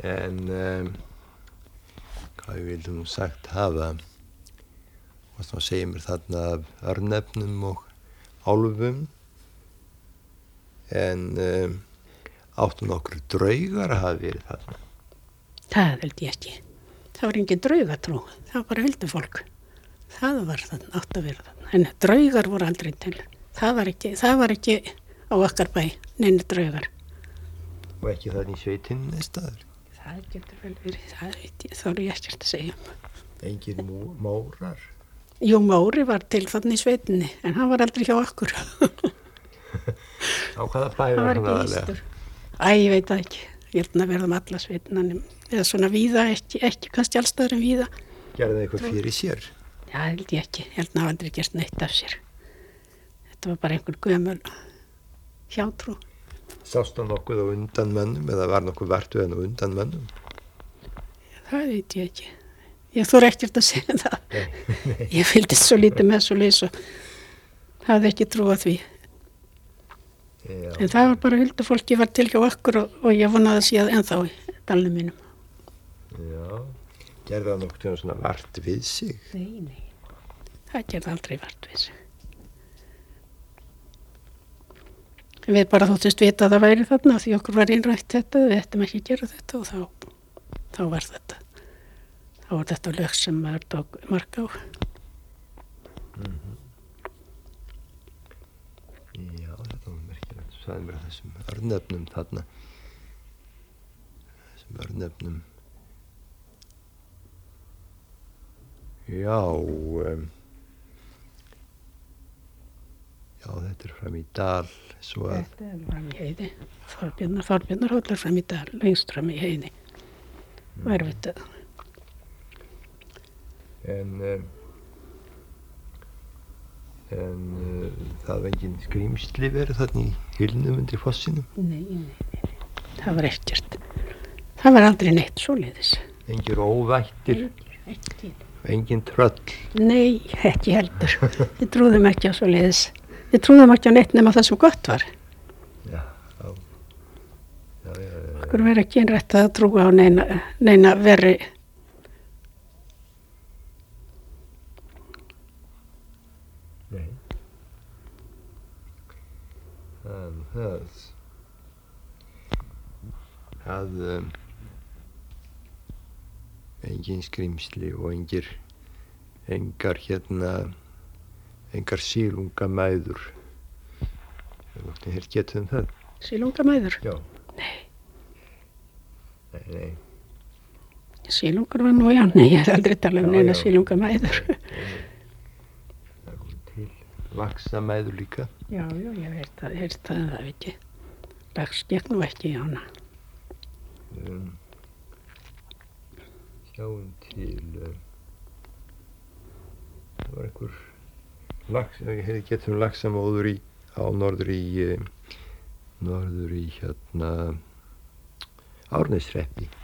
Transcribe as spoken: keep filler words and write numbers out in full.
En um, hvað ég vildi nú sagt hafa, hvað þá segir mér þarna af örnefnum og álfum, en um, áttu nokkur draugar að hafa verið þarna? Það held ég ekki. Það var engin draugatrú, það var bara huldufólk. Það var þarna, átt að vera þarna. En draugar voru aldrei til. Það var ekki, það var ekki á okkar bæ, neina draugar. Og ekki þarna í sveitinni neins staðar? Það getur vel verið, það veit ég, þá er ég ekkert að segja. Engin mórar? Jú, Móri var til þarna í sveitinni, en hann var aldrei hjá okkur. Á hvaða bæ var hann aðalega? Æ, ég veit það ekki. Ég held að verðum alla sveitinanum. Eða svona víða, ekki, ekki kannski allstaðar en víða. Gerði það eitthvað fyrir sér? Já, það held ég ekki. Ég held að hann aldrei gert neitt af sér. Þetta var bara einhver gömul hjátrú. Sást hann nokkuð á undan mönnum eða var nokkuð vart við hann á undan mönnum? Það veit ég ekki. Ég þóra ekkert að segja það. Nei, nei. Ég fylgdist svo lítið með svo leys og hafði ekki trú á því. Já. En það var bara huldufólki var til hjá okkur og, og ég vonaði að sé það ennþá í dalnum mínum. Já. Gerði það nokkuð svona vart við sig? Nei, nei. Það gerði aldrei vart við sig. Við bara þóttist vita að það væri þarna því okkur var innrætt þetta, við ættum ekki að gera þetta og þá, þá var þetta. Þá var þetta lög sem maður tók mark á. Mm-hmm. Já, þetta var merkilegt. Þú sagði mér að þessum örnefnum þarna, þessum örnefnum. Já, um, já, þetta er fram í dal, svo að... Þetta er fram í heiði. Þorbjarnar, Þorbjarnarhóll er fram í dal, lengst fram í heiði. Mm. Var vitað. En, um, en uh, það var engin skrýmsli verið þarna í hylnum undir fossinum? Nei, nei, nei. Það var ekkert. Það var aldrei neitt svoleiðis. Engir óvættir? Engin, ekki. Engin tröll? Nei, ekki heldur. Við trúðum ekki á svoleiðis. Við trúðum ekki á neitt nema það sem gott var. Já, já. Já, já, já. Okkur verið ekki einrætt að trúa á neina, neina verri. Nei. Það, það, það, um, engin skrýmsli og engir, engar hérna, engar sílungamæður. Hefur náttúrulega hér getið um það? Sílungamæður? Já. Nei. Nei, nei. Sílungur var nú, já, nei, ég hef aldrei talað um neina sílungamæður. Það kom til laxamæður líka. Já, já, ég hef það, hef það, það veit ég. Lax gekk nú ekki í hana. Um, sjáum til, um, það var einhver lax, ég hefði getið um laxamóður í, á norður í, um, norður í hérna Árneshreppi.